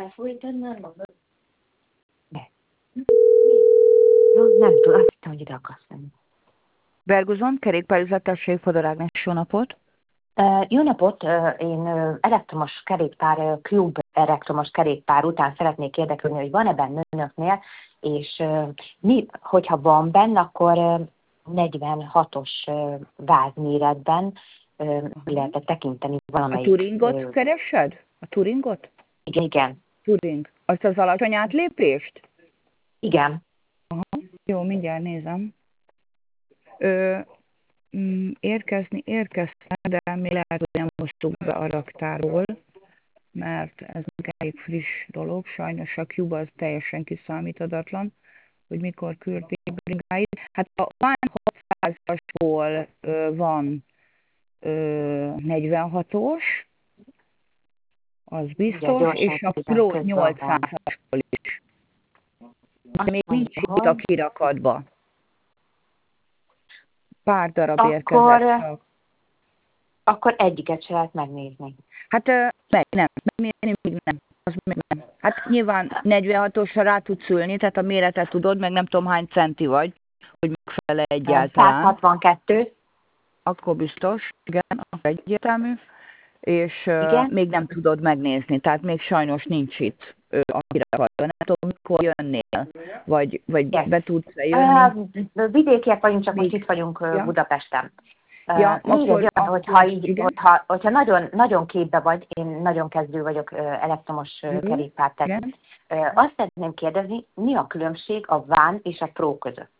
De. Ja, nem tudom, azt hittem, hogy ide akarsz menni. Berguzon, kerékpárüzlettesség, Fodor Ágnes, jó napot! Jó napot! Én elektromos kerékpár, Cube elektromos kerékpár után szeretnék érdeklődni, hogy van-e benne önöknél, és hogyha van benne, akkor 46-os vázméretben lehet tekinteni valamelyik. A Touringot keresed? A Touringot? Igen. Touring. Azt az alacsony átlépést? Igen. Aha. Jó, mindjárt nézem. Érkeztem, de mi lehet, hogy nem hoztuk be a raktárról, mert ez még elég friss dolog. Sajnos a Cube az teljesen kiszámíthatatlan, hogy mikor küldték brigáit. Hát a Van 600-asból van 46-os, az biztos, és a Pro 800-asból is. De még nincs itt a kirakatba. Pár darab érkezett csak. Akkor egyiket se lehet megnézni. Hát nem. Az még nem. Hát nyilván 46-osra rá tudsz ülni, tehát a méretet tudod, meg nem tudom hány centi vagy, hogy megfelel egyáltalán. 162. Akkor biztos, igen, egyértelmű. És igen? Még nem tudod megnézni, tehát még sajnos nincs itt a kirakatban. Nem tudom, mikor jönnél, vagy be tudsz jönni. Vidékiek vagyunk, csak most itt vagyunk Budapesten. Akkor, hogyha nagyon képbe vagy, én nagyon kezdő vagyok elektromos kerékpárterén, azt szeretném kérdezni, mi a különbség a Van és a Pro között?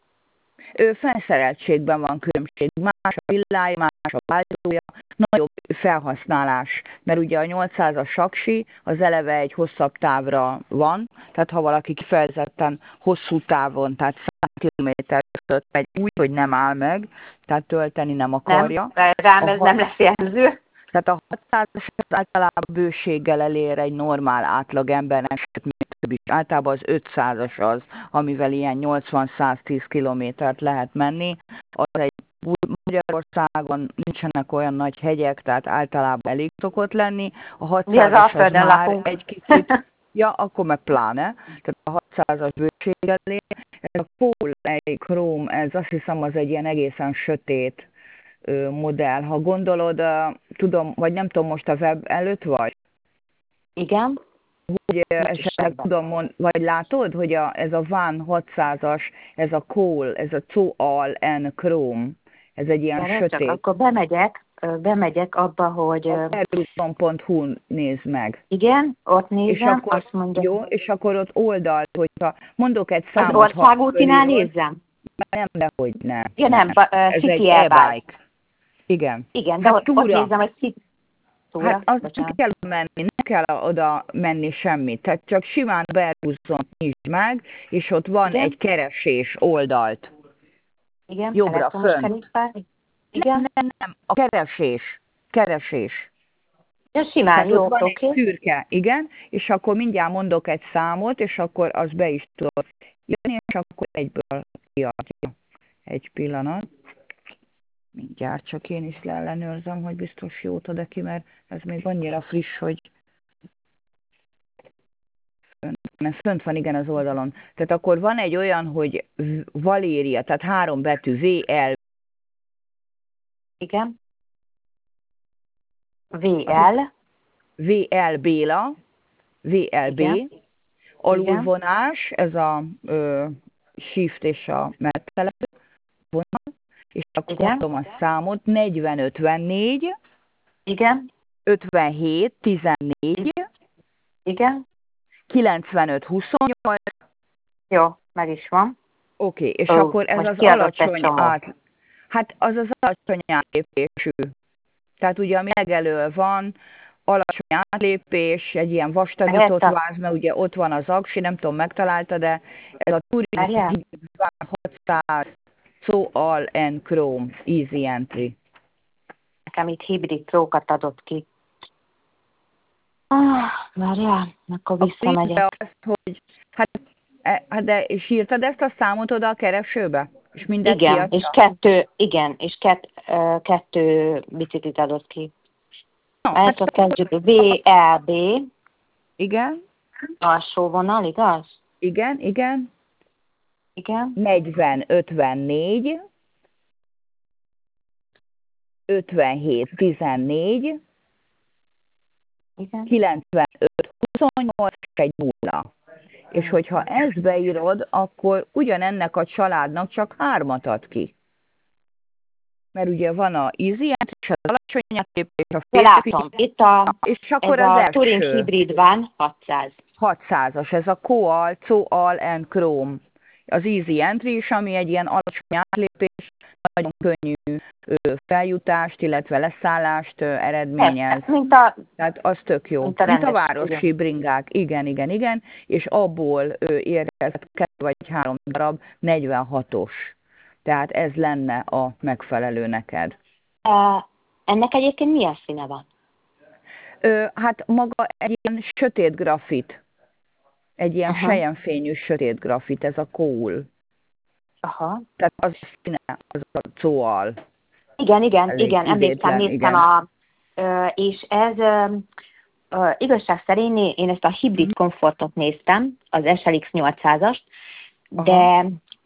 Felszereltségben van különbség, más a villája, más a váltója, nagyobb felhasználás, mert ugye a 800-as saksi az eleve egy hosszabb távra van, tehát ha valaki kifejezetten hosszú távon, tehát 100 km között megy úgy, hogy nem áll meg, tehát tölteni nem akarja. Nem, rám ez nem lesz jelző. Tehát a 600-as általában bőséggel elér egy normál átlagembernek, általában az 500-as az, amivel ilyen 80-110 kilométert lehet menni. Az egy Magyarországon nincsenek olyan nagy hegyek, tehát általában elég szokott lenni. A 600-as az már egy kicsit, akkor meg pláne. Tehát a 600-as bőséggel elér. Ez a Cool Chrome, ez azt hiszem az egy ilyen egészen sötét modell. Ha gondolod, tudom, vagy nem tudom, most a web előtt vagy? Igen. Hogy esetleg tudom, vagy látod, hogy ez a Van 600-as, ez a Cool, ez a Cool Chrome, ez egy ilyen sötét. Csak akkor bemegyek abba, hogy... A Berguzon.hu nézd meg. Igen, ott nézem, és akkor, azt mondja... Jó, és akkor ott oldalt, hogyha mondok egy számot... Az országútinál nézzem? Nem, dehogy nem. Ja, nem, ez City egy e-bike. Igen. Igen, de ott nézem, hogy City... Hát azt nem kell menni, nem kell oda menni semmit. Tehát csak simán Berguzon nyisd meg, és ott van egy keresés oldalt. Igen, jobbra, fönn. Igen. Nem, a keresés. Ja, simán, jó, van egy szürke, igen, és akkor mindjárt mondok egy számot, és akkor az be is tudod jönni, és akkor egyből kiadja. Egy pillanat. Mindjárt csak én is leellenőrzem, hogy biztos jót ad ki, mert ez még annyira friss, hogy fönt van, igen, az oldalon. Tehát akkor van egy olyan, hogy Valéria, tehát 3 betű, VL. Igen. VL. VL Béla, VLB. Igen. Alulvonás, ez a shift és a metele vonal. És akkor mondom a számot, 40-54. Igen. 57-14. Igen. 95-28. Jó, meg is van. Oké, és akkor ez az alacsony Hát az alacsony átlépésű. Tehát ugye ami legelől van, alacsony átlépés, egy ilyen vastagított váz, mert ugye ott van az aksi, nem tudom, megtalálta, de ez a Touring 600 Cool Chrome Easy Entry. Nekem itt hibrid prókat adott ki. Várjál, akkor visszamegyek. Hogy, hát de és írtad ezt a számot oda a keresőbe? És igen, és kettő biciklit adott ki. Ezt ott kezdjük, VLB. Igen. alsó vonal, igaz? Igen, igen. Igen. 40, 54, 57, 14, Igen. 95, 28 és egy nulla. És hogyha ezt beírod, akkor ugyanennek a családnak csak 3-at ad ki. Mert ugye van a easy entry, és az alacsony átlépés, a férfi, Látom, itt és ez akkor az a Touring első. Hybrid van, 600. 600-as, ez a Coal, Coal and Chrome. Az easy entry is, ami egy ilyen alacsony átlépés, nagyon könnyű feljutást, illetve leszállást eredményez. Tehát az tök jó. Mint a városi bringák. Igen, igen, igen. És abból érkezett 2 vagy 3 darab 46-os. Tehát ez lenne a megfelelő neked. Ennek egyébként milyen színe van? Hát maga egy ilyen sötét grafit. Egy ilyen selyemfényű sötét grafit, ez a Coal. Aha. Tehát az a színe, az a Coal. Igen, emlékszem, néztem és ez igazság szerint én ezt a hibrid komfortot néztem, az SLX 800-ast, de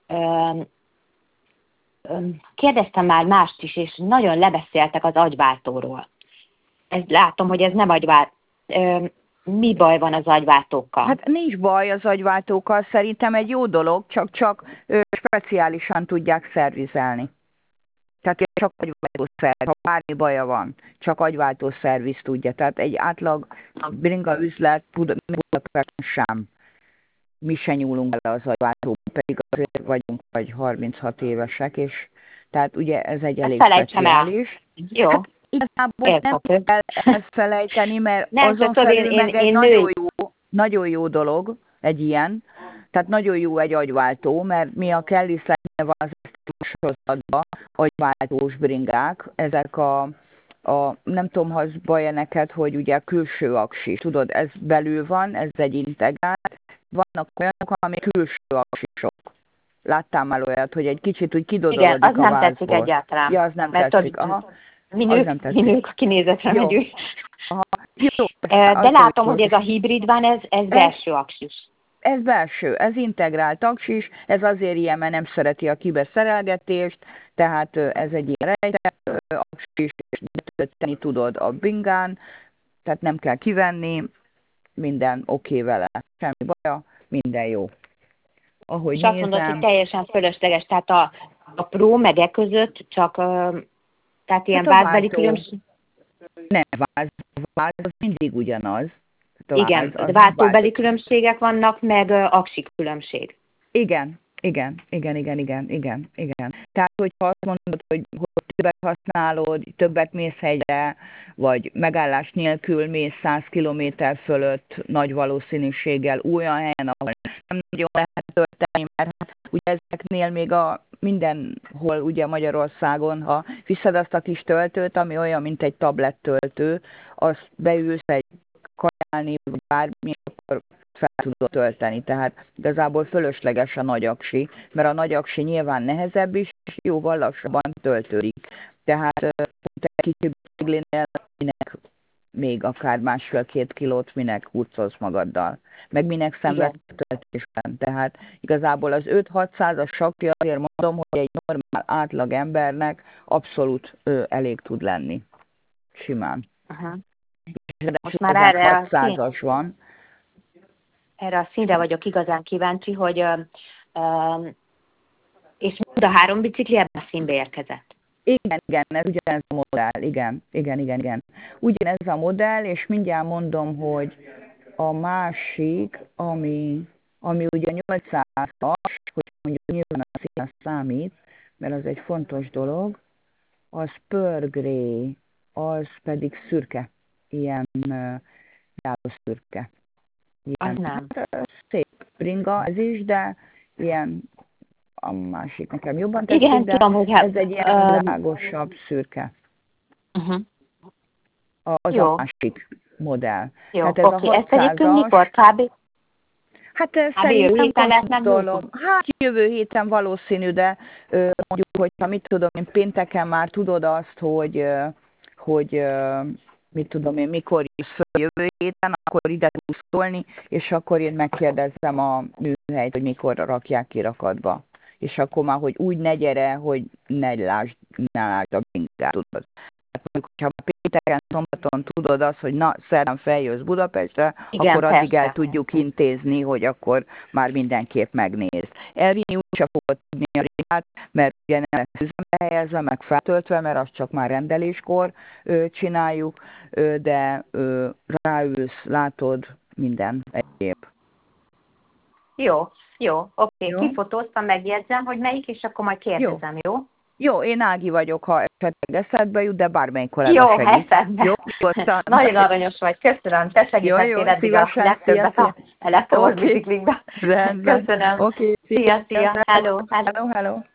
kérdeztem már mást is, és nagyon lebeszéltek az agyváltóról. Látom, hogy ez nem agyváltó. Mi baj van az agyváltókkal? Hát nincs baj az agyváltókkal, szerintem egy jó dolog, csak speciálisan tudják szervizelni. Tehát csak agyváltó szerviz, ha bármi baja van, csak agyváltó szerviz tudja. Tehát egy átlag bringa üzlet Budapesten sem. Mi se nyúlunk bele az agyváltóba, pedig azért vagyunk vagy 36 évesek, és tehát ugye ez egy elég speciális. Jó. Hát igazából nem kell elfelejteni, mert azon felül meg egy nagyon jó dolog egy ilyen, tehát nagyon jó egy agyváltó, mert mi a Kelly van az sorozatban, agyváltós bringák, ezek nem tudom, ha az baj neked, hogy ugye külső aksis, tudod, ez belül van, ez egy integrált, vannak olyanok, ami külső aksisok. Láttál már olyat, hogy egy kicsit úgy kidodolodik a vázból. Igen, az nem tetszik egyáltalán. Ja, az nem tetszik. Mi nők a kinézetre megyünk. Jó. De látom, hogy ez a hibrid van, ez belső aksis. Ez belső, ez integrált aksis, ez azért ilyen, mert nem szereti a kibeszerelgetést, tehát ez egy ilyen rejtett aksis, és betölteni tudod a bringán, tehát nem kell kivenni, minden oké vele, semmi baja, minden jó. Ahogy és azt mondod, hogy teljesen fölösleges, tehát a Pro meg között csak tehát ilyen hát vázbeli különbség? Nem, váz az mindig ugyanaz. Igen, váltóbeli különbségek vannak, meg aksi különbség. Igen. Tehát, hogyha azt mondod, hogy többet használod, többet mész hegyre, vagy megállás nélkül mész 100 km fölött nagy valószínűséggel olyan helyen, ahol nem nagyon lehet tölteni, mert ugye ezeknél még mindenhol ugye Magyarországon, ha viszed azt a kis töltőt, ami olyan, mint egy tablet töltő, azt beülsz egy kajálni, vagy bármi, akkor fel tudod tölteni. Tehát igazából fölösleges a nagy aksi, mert a nagy aksi nyilván nehezebb is, és jóval lassabban töltődik. Tehát egy kicsi biciklinél minek még akár 1,5-2 kilót minek hurcolsz magaddal. Meg minek szenved töltésben. Tehát igazából az 5-600-as sakja azért mondom, hogy egy normál átlag embernek abszolút elég tud lenni. Simán. Most már erre a 600-as van. Erre a színre vagyok igazán kíváncsi, hogy és mind a 3 bicikli ebben a színbe érkezett. Igen, ez ugyanez a modell, igen. Ugyanez a modell, és mindjárt mondom, hogy a másik, ami ugye 800-as, hogy mondjuk nyilván a szín számít, mert az egy fontos dolog, az Pearl Grey, az pedig szürke, ilyen szürke. Az nem. Szép bringa ez is, de ilyen a másik nekem jobban tetszik, igen, de tudom, hogy ez egy ilyen világosabb szürke. Az jó. A másik modell. Jó, hát ez a 600-as. Ezt egyébként mikor kb? Hát szerintem dolog. Hát jövő héten valószínű, de mondjuk, hogyha mit tudom én, pénteken már tudod azt, hogy mit tudom én, mikor jössz föl jövő héten, akkor ide tudsz szólni, és akkor én megkérdezem a műhelyt, hogy mikor rakják kirakatba. És akkor már, hogy úgy ne gyere, hogy ne lásd a bringát, tudod. Tehát mondjuk, hogyha pénteken, szombaton tudod azt, hogy na, szerdán feljössz Budapestre, Igen, akkor addig persze. el tudjuk intézni, hogy akkor már mindenképp megnéz. Ervin úgyse fogod tudni a bringát, mert ugye nem lesz üzembe helyezve, meg feltöltve, mert azt csak már rendeléskor csináljuk, de ráülsz, látod minden egyéb. Jó, oké. Kifotóztam, megjegyzem, hogy melyik, és akkor majd kérdezem, jó? Jó, én Ági vagyok, ha esetleg eszedbe jut, de bármelyik kollega jó, segít. Eszedbe. Jó, nagyon aranyos vagy, köszönöm. Te segítettél eddig a legtöbbet a elektromos biciklikbe. Rendben. Köszönöm. Okay. Szia. Hello. Hello.